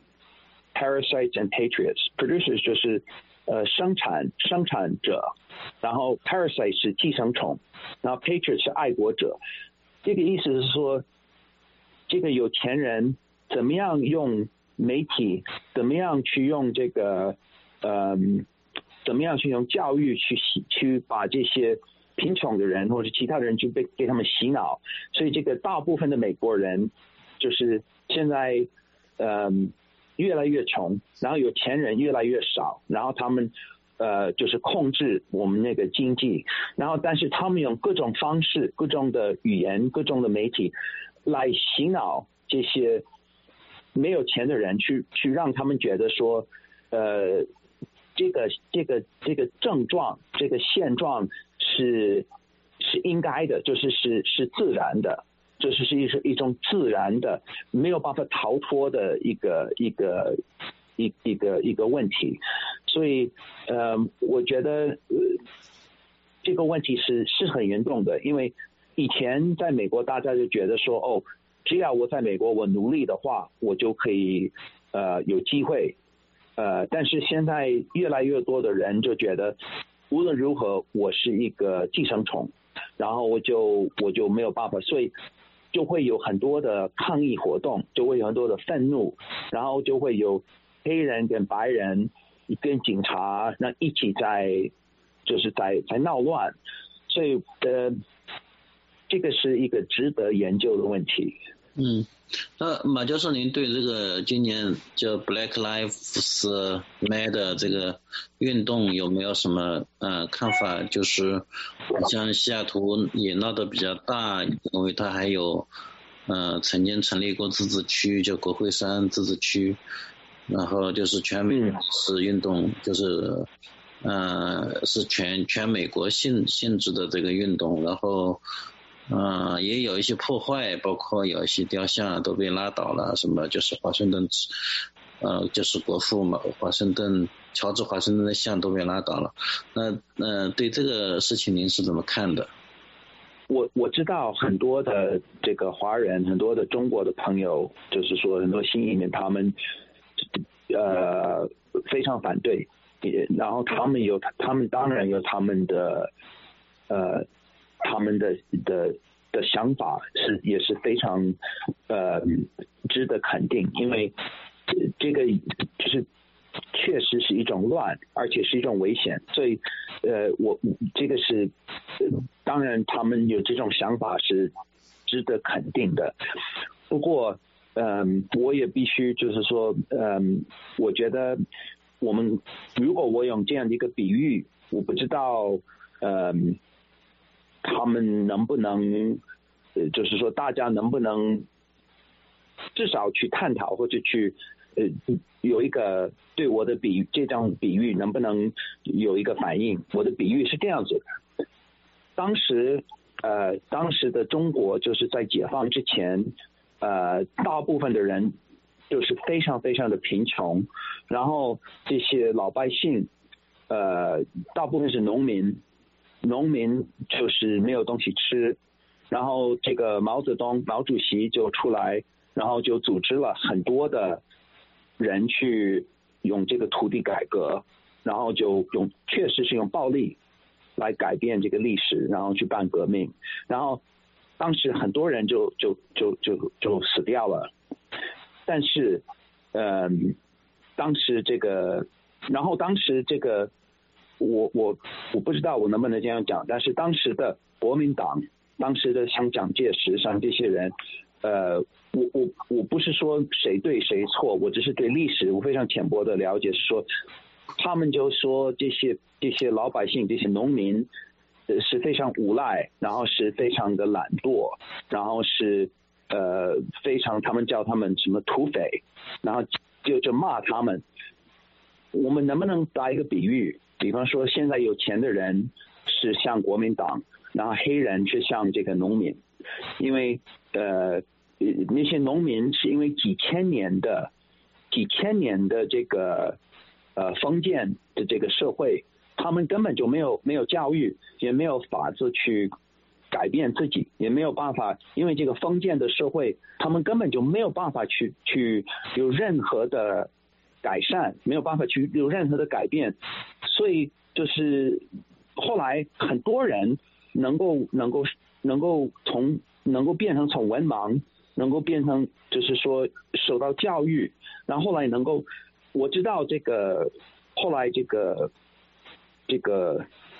Parasites and Patriots。Producers 就是呃生产生产者，然后 parasite 是寄生虫，然后 patriot 是爱国者。这个意思是说，这个有钱人怎么样用媒体，怎么样去用这个呃怎么样去用教育去去把这些贫穷的人或者其他的人去被给他们洗脑，所以这个大部分的美国人就是现在嗯越来越穷，然后有钱人越来越少，然后他们呃就是控制我们那个经济，然后但是他们用各种方式、各种的语言、各种的媒体来洗脑这些没有钱的人，去去让他们觉得说呃这个这个这个症状、这个现状是是应该的，就是是是自然的，就是是一种一种自然的，没有办法逃脱的一个一个一一个一个问题。所以呃，我觉得、呃、这个问题是是很严重的，因为以前在美国大家就觉得说，哦，只要我在美国我努力的话，我就可以呃有机会。呃，但是现在越来越多的人就觉得，无论如何我是一个寄生虫，然后我就我就没有办法，所以就会有很多的抗议活动，就会有很多的愤怒，然后就会有黑人跟白人跟警察那一起在就是在在闹乱，所以呃，这个是一个值得研究的问题。 嗯，那马教授，您对这个今年叫 Black Lives Matter 这个运动有没有什么呃看法？就是像西雅图也闹得比较大，因为它还有呃曾经成立过自治区，叫国会山自治区，然后就是全美是运动，就是呃是全全美国性性质的这个运动，然后。嗯、呃，也有一些破坏，包括有一些雕像都被拉倒了，什么就是华盛顿，呃，就是国父嘛，华盛顿，乔治华盛顿的像都被拉倒了。那呃，对这个事情您是怎么看的？ 我我知道很多的这个华人，很多的中国的朋友，就是说很多新移民，他们呃非常反对，然后他们有他们当然有他们的呃。他们的的的想法是也是非常呃值得肯定，因为这个就是确实是一种乱，而且是一种危险，所以呃我这个是当然他们有这种想法是值得肯定的。不过嗯、呃、我也必须就是说嗯、呃、我觉得我们如果我用这样的一个比喻，我不知道呃他们能不能，呃，就是说大家能不能至少去探讨或者去，呃，有一个对我的比喻，这张比喻能不能有一个反应？我的比喻是这样子的：当时，呃，当时的中国就是在解放之前，呃，大部分的人就是非常非常的贫穷，然后这些老百姓，呃，大部分是农民。农民就是没有东西吃，然后这个毛泽东毛主席就出来，然后就组织了很多的人去用这个土地改革，然后就用确实是用暴力来改变这个历史，然后去办革命，然后当时很多人就就就就就死掉了，但是嗯，当时这个，然后当时这个。我我我不知道我能不能这样讲，但是当时的国民党，当时的像蒋介石像这些人，呃，我我我不是说谁对谁错，我只是对历史我非常浅薄的了解，是说他们就说这些这些老百姓这些农民，呃是非常无赖，然后是非常的懒惰，然后是呃非常他们叫他们什么土匪，然后就就骂他们。我们能不能打一个比喻？比方说，现在有钱的人是像国民党，然后黑人是像这个农民，因为呃那些农民是因为几千年的几千年的这个呃封建的这个社会，他们根本就没有没有教育，也没有法子去改变自己，也没有办法，因为这个封建的社会，他们根本就没有办法去去有任何的改善，没有办法去有任何的改变，所以就是后来很多人能够能够能够从能够变成从文盲，能够变成就是说受到教育，然后后来能够我知道这个后来这个这个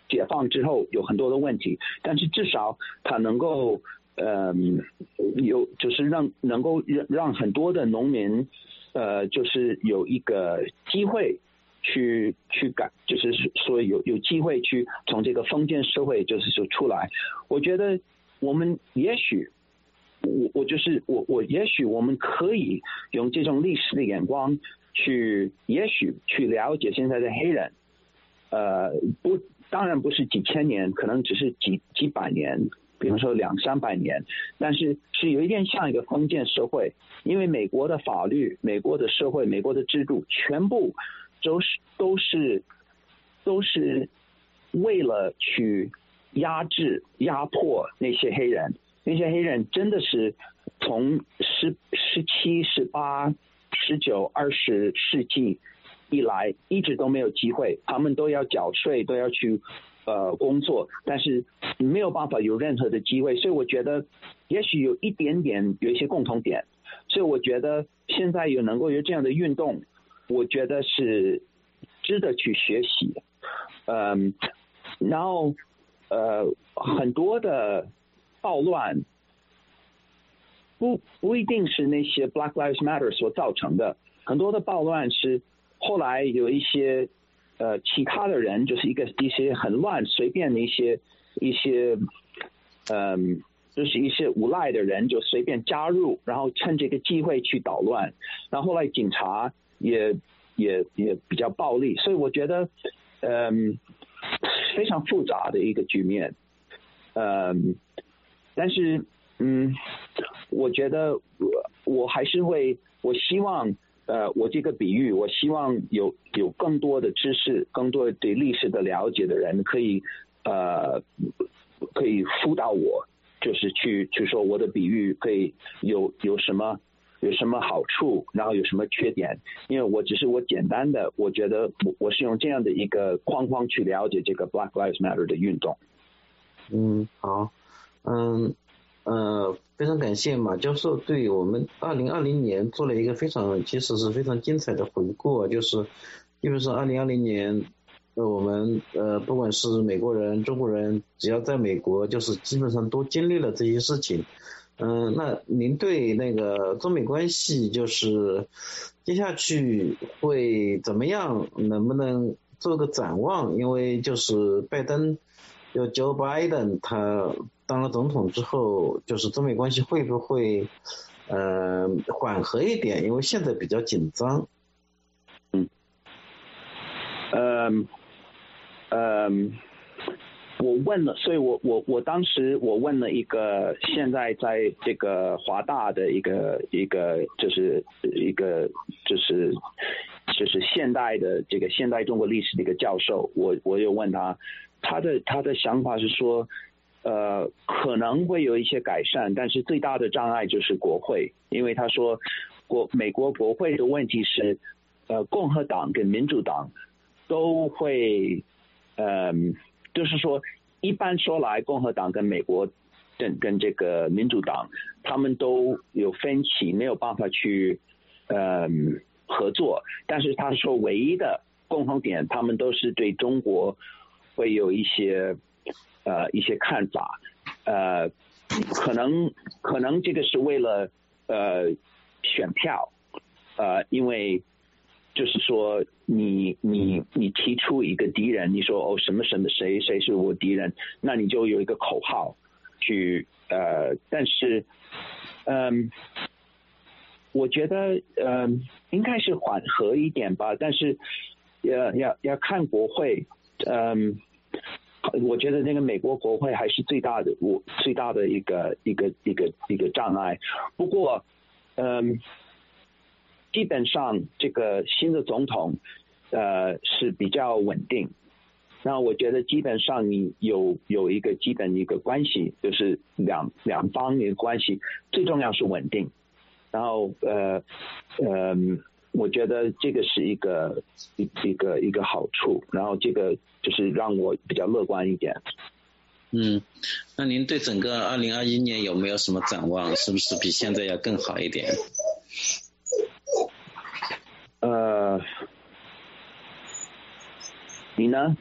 解放之后有很多的问题，但是至少它能够呃有就是让能够让让很多的农民呃就是有一个机会去去改，就是说有有机会去从这个封建社会就是说出来。我觉得我们也许我我就是我我也许我们可以用这种历史的眼光去也许去了解现在的黑人，呃不当然不是几千年，可能只是几几百年，比方说两三百年，但是是有一点像一个封建社会，因为美国的法律、美国的社会、美国的制度全部都是都是都是为了去压制、压迫那些黑人。那些黑人真的是从十十七、十八、十九、二十世纪以来一直都没有机会，他们都要缴税，都要去呃工作，但是没有办法有任何的机会。所以我觉得也许有一点点有一些共同点，所以我觉得现在有能够有这样的运动，我觉得是值得去学习。嗯，然后呃很多的暴乱不不一定是那些 Black Lives Matter 所造成的，很多的暴乱是后来有一些呃其他的人，就是一个一些很乱随便的一些一些嗯、呃、就是一些无赖的人就随便加入，然后趁这个机会去捣乱，然后后来警察也也也比较暴力，所以我觉得嗯、呃、非常复杂的一个局面。嗯，但是嗯，我觉得我我还是会，我希望呃，我这个比喻，我希望有有更多的知识，更多对历史的了解的人，可以呃可以辅导我，就是去去说我的比喻可以有有什么有什么好处，然后有什么缺点，因为我只是我简单的，我觉得我我是用这样的一个框框去了解这个 Black Lives Matter 的运动。 嗯，好，嗯呃，非常感谢马教授对我们二零二零年做了一个非常其实是非常精彩的回顾，就是基本上二零二零年呃我们呃不管是美国人、中国人，只要在美国，就是基本上都经历了这些事情。嗯、呃，那您对那个中美关系就是接下去会怎么样？能不能做个展望？因为就是拜登。就 Joe Biden 他当了总统之后，就是中美关系会不会呃缓和一点？因为现在比较紧张。 嗯，呃呃，我问了，所以我我我当时我问了一个现在在这个华大的一个一个就是一个就是就是现代的这个现代中国历史的一个教授，我我有问他。他的他的想法是说，呃，可能会有一些改善，但是最大的障碍就是国会，因为他说国美国国会的问题是，呃，共和党跟民主党都会，呃，就是说一般说来，共和党跟美国跟跟这个民主党他们都有分歧，没有办法去呃合作，但是他说唯一的共同点，他们都是对中国会有一些呃一些看法，呃，可能可能这个是为了呃选票，呃，因为就是说你你你提出一个敌人，你说哦什么什么谁谁是我敌人，那你就有一个口号去呃，但是嗯、呃，我觉得呃应该是缓和一点吧，但是要要要看国会，嗯、呃，我觉得那个美国国会还是最大的我最大的一个一个一个一个障碍。不过，嗯、呃，基本上这个新的总统呃是比较稳定。那我觉得基本上你有有一个基本一个关系，就是两两方的关系，最重要是稳定。然后呃呃。我觉得这个是一个一一个一个好处，然后这个就是让我比较乐观一点。 嗯，那您对整个二零二一年有没有什么展望？是不是比现在要更好一点？ 呃，你呢？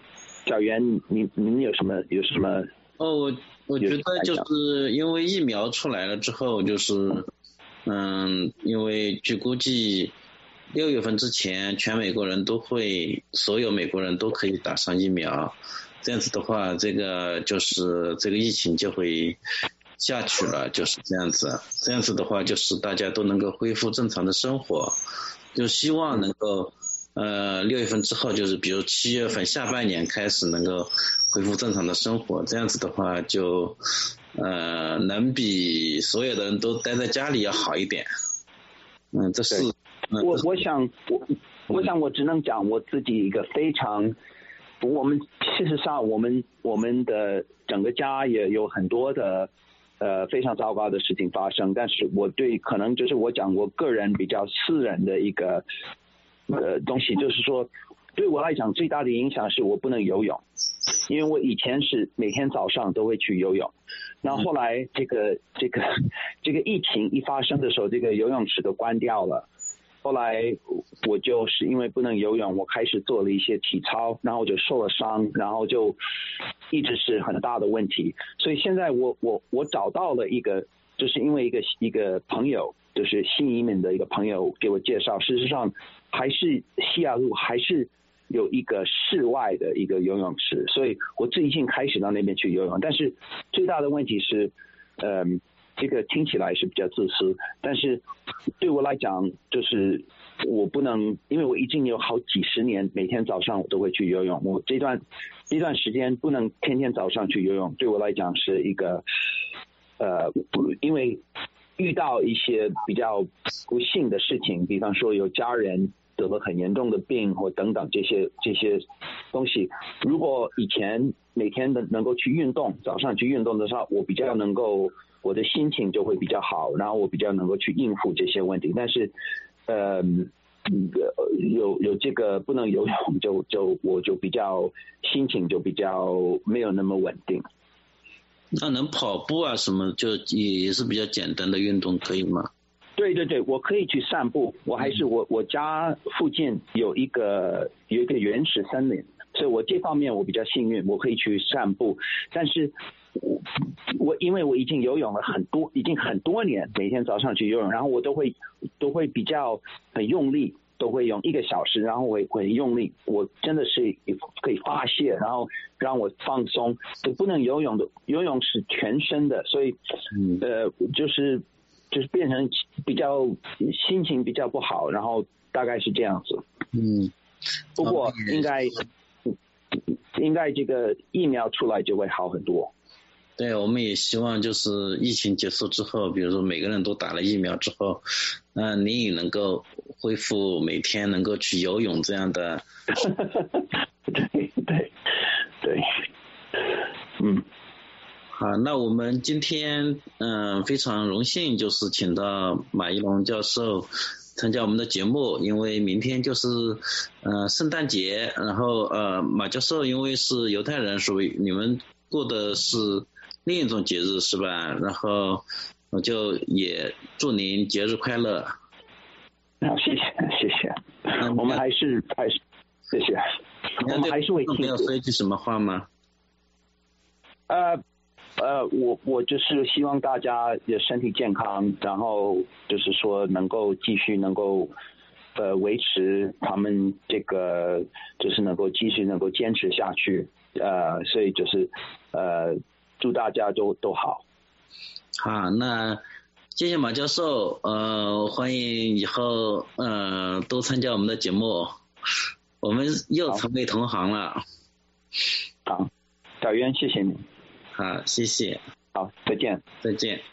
小袁，您您有什么有什么？ 哦，我我觉得就是因为疫苗出来了之后，就是嗯，因为据估计六月份之前，全美国人都会，所有美国人都可以打上疫苗。这样子的话，这个就是这个疫情就会下去了，就是这样子。这样子的话，就是大家都能够恢复正常的生活，就希望能够呃六月份之后，就是比如七月份下半年开始能够恢复正常的生活。这样子的话就呃能比所有的人都待在家里要好一点。嗯，这是嗯、我我想我我想我只能讲我自己一个非常。我们事实上，我们我们的整个家也有很多的呃非常糟糕的事情发生，但是我对可能就是我讲我个人比较私人的一个呃东西，就是说对我来讲最大的影响是我不能游泳，因为我以前是每天早上都会去游泳，然后后来这个这个这个疫情一发生的时候，这个游泳池都关掉了。后来我就是因为不能游泳，我开始做了一些体操，然后就受了伤，然后就一直是很大的问题。所以现在我我我找到了一个，就是因为一个一个朋友，就是新移民的一个朋友给我介绍，事实上还是西雅图还是有一个室外的一个游泳池，所以我最近开始到那边去游泳。但是最大的问题是，嗯。这个听起来是比较自私，但是对我来讲，就是我不能，因为我已经有好几十年每天早上我都会去游泳，我这段这段时间不能天天早上去游泳，对我来讲是一个呃，因为遇到一些比较不幸的事情，比方说有家人得了很严重的病或等等这些这些东西，如果以前每天的能够去运动，早上去运动的时候，我比较能够。我的心情就会比较好，然后我比较能够去应付这些问题。但是，呃，有有这个不能游泳，就就我就比较心情就比较没有那么稳定。 那能跑步啊什么，就也是比较简单的运动，可以吗？ 对对对，我可以去散步。我还是我我家附近有一个有一个原始森林，所以我这方面我比较幸运，我可以去散步。但是。我我因为我已经游泳了很多，已经很多年，每天早上去游泳，然后我都会都会比较很用力，都会用一个小时，然后我会用力，我真的是可以发泄，然后让我放松。就不能游泳的，游泳是全身的，所以呃就是就是变成比较心情比较不好，然后大概是这样子。 嗯， 不过应该应该这个疫苗出来就会好很多。 对，我们也希望就是疫情结束之后，比如说每个人都打了疫苗之后，嗯、呃，你也能够恢复每天能够去游泳这样的。 对对对，嗯， 好，那我们今天嗯、呃、非常荣幸就是请到马一龙教授参加我们的节目，因为明天就是呃圣诞节，然后呃马教授因为是犹太人，所以你们过的是另一种节日是吧？然后我就也祝您节日快乐。 好，谢谢谢谢。嗯、我们还是还是谢谢。我们还是会听。要说一句什么话吗？ 呃呃，我我就是希望大家也身体健康，然后就是说能够继续能够呃维持他们这个就是能够继续能够坚持下去。呃，所以就是呃，祝大家都都好。 好，那谢谢马教授，呃，欢迎以后呃多参加我们的节目，我们又成为同行了。 好，小渊，谢谢你。 好，谢谢。 好，再见。 再见。